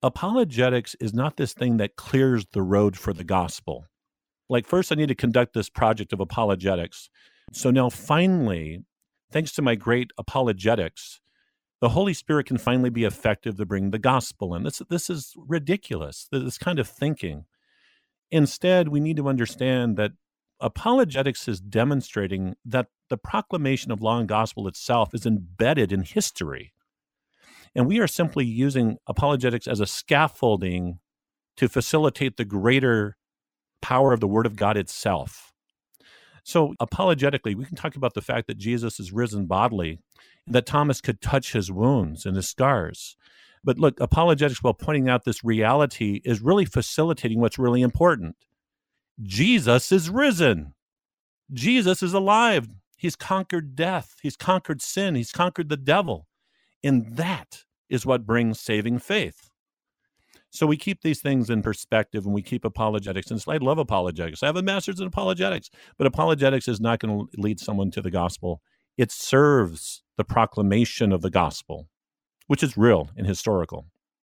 apologetics is not this thing that clears the road for the gospel. Like, first, I need to conduct this project of apologetics. So now, finally, thanks to my great apologetics, the Holy Spirit can finally be effective to bring the gospel in. This is ridiculous, this kind of thinking. Instead, we need to understand that apologetics is demonstrating that the proclamation of law and gospel itself is embedded in history. And we are simply using apologetics as a scaffolding to facilitate the greater power of the Word of God itself. So apologetically, we can talk about the fact that Jesus is risen bodily, that Thomas could touch his wounds and his scars. But look, apologetics, while pointing out this reality, is really facilitating what's really important. Jesus is risen. Jesus is alive. He's conquered death. He's conquered sin. He's conquered the devil. And that is what brings saving faith. So we keep these things in perspective, and we keep apologetics. And I love apologetics. I have a master's in apologetics, but apologetics is not going to lead someone to the gospel. It serves the proclamation of the gospel, which is real and historical.